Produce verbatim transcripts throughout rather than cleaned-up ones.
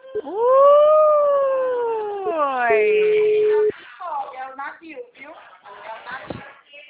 Ui! É o navio, viu? É o navio.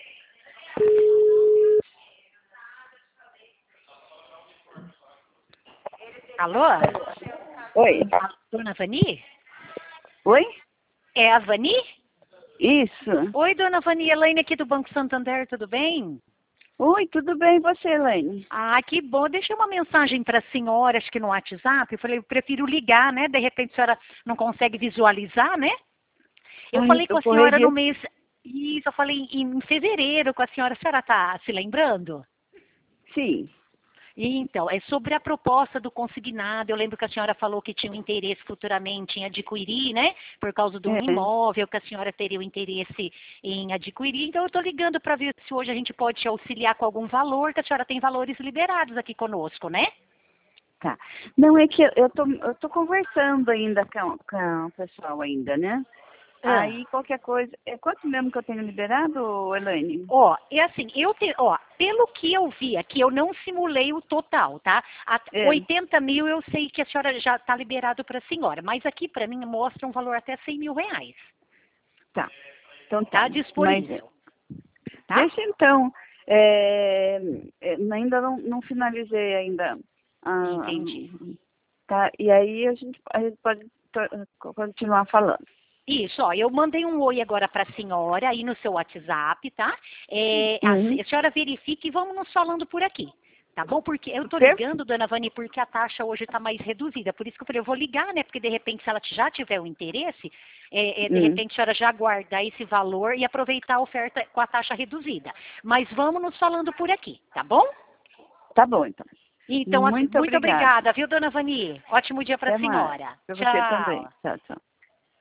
Alô? Oi. Dona Vani? Oi? É a Vani? Isso. Oi, Dona Vani, Elaine aqui do Banco Santander, tudo bem? Oi, tudo bem e você, Elaine? Ah, que bom. Deixei uma mensagem para a senhora, acho que no WhatsApp. Eu falei, eu prefiro ligar, né? De repente a senhora não consegue visualizar, né? Eu Ai, falei com eu a senhora correria. no mês... Isso, eu falei em fevereiro com a senhora. A senhora está se lembrando? Sim. Então, é sobre a proposta do consignado. Eu lembro que a senhora falou que tinha um interesse futuramente em adquirir, né? Por causa de um É. imóvel que a senhora teria o interesse em adquirir. Então, eu estou ligando para ver se hoje a gente pode te auxiliar com algum valor, que a senhora tem valores liberados aqui conosco, né? Tá. Não, é que eu eu tô, eu tô conversando ainda com, com o pessoal ainda, né? Ah. Aí qualquer coisa. É quanto mesmo que eu tenho liberado, Elaine? Ó, é assim, eu te, ó, pelo que eu vi aqui, eu não simulei o total, tá? A, É. oitenta mil eu sei que a senhora já está liberado para a senhora, mas aqui para mim mostra um valor até cem mil reais. Tá. Então tá. Tá disponível. Mas, Tá? deixa então. É, é, ainda não, não finalizei ainda. Ah, Entendi. tá. E aí a gente, a gente pode to- continuar falando. Isso, ó, eu mandei um oi agora para a senhora aí no seu WhatsApp, tá? É, a, Uhum. a senhora verifique e vamos nos falando por aqui. Tá bom? Porque eu tô Perfeito. ligando, dona Vani, porque a taxa hoje está mais reduzida. Por isso que eu falei, eu vou ligar, né? Porque de repente, se ela já tiver o interesse, é, é, de Hum. repente a senhora já guardar esse valor e aproveitar a oferta com a taxa reduzida. Mas vamos nos falando por aqui, tá bom? Tá bom, então. Então, assim, Muito muito obrigada. obrigada, viu, dona Vani? Ótimo dia para Até a mais. senhora. Para você também. Tchau. Tchau, tchau.